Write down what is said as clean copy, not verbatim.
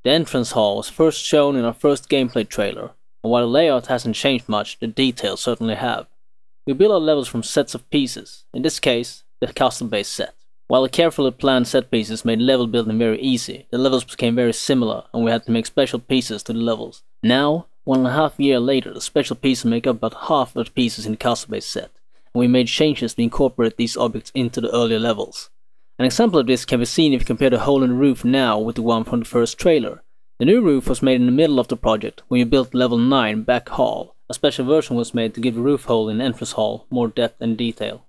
The entrance hall was first shown in our first gameplay trailer, and while the layout hasn't changed much, the details certainly have. We build our levels from sets of pieces, in this case, the custom-based set. While the carefully planned set pieces made level building very easy, the levels became very similar and we had to make special pieces to the levels. Now, 1.5 years later, the special pieces make up about half of the pieces in the custom-based set, and we made changes to incorporate these objects into the earlier levels. An example of this can be seen if you compare the hole in the roof now with the one from the first trailer. The new roof was made in the middle of the project when we built level 9 Back Hall. A special version was made to give the roof hole in the entrance hall more depth and detail.